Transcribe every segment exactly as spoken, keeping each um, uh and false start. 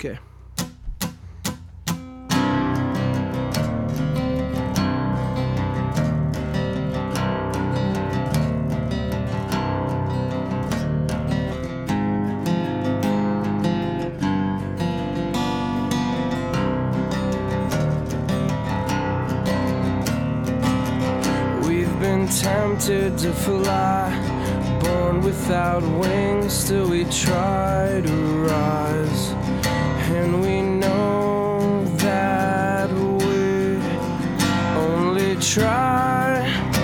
Okay. Tempted to fly, born without wings, still we try to rise. And we know that we only try.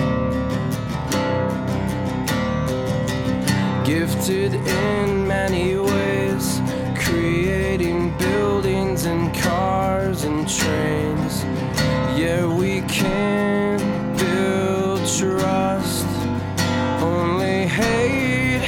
Gifted in many ways, creating buildings and cars and trains. Yeah, we can build trust, only hate.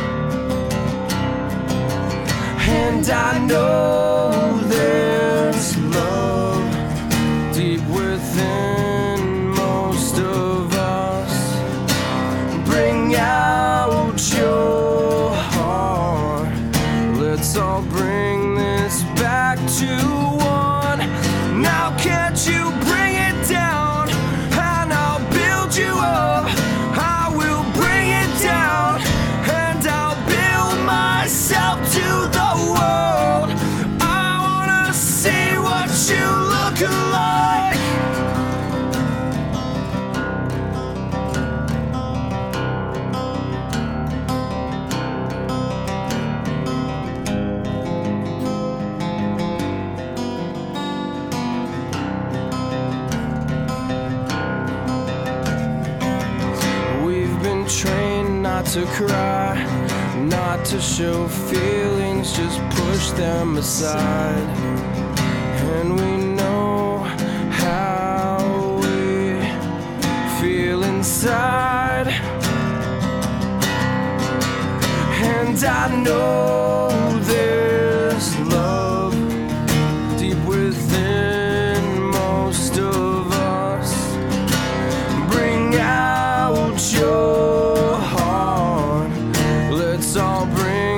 And I know there's love deep within most of us. Bring out your heart, let's all bring this back to one. Now can't you bring it down, and I'll build you up. I will bring it down, and I'll build myself to the world. I wanna see what you look like. Trained not to cry, not to show feelings, just push them aside. And we know how we feel inside. And I know there's love deep within most of us. Bring out your, let's all bring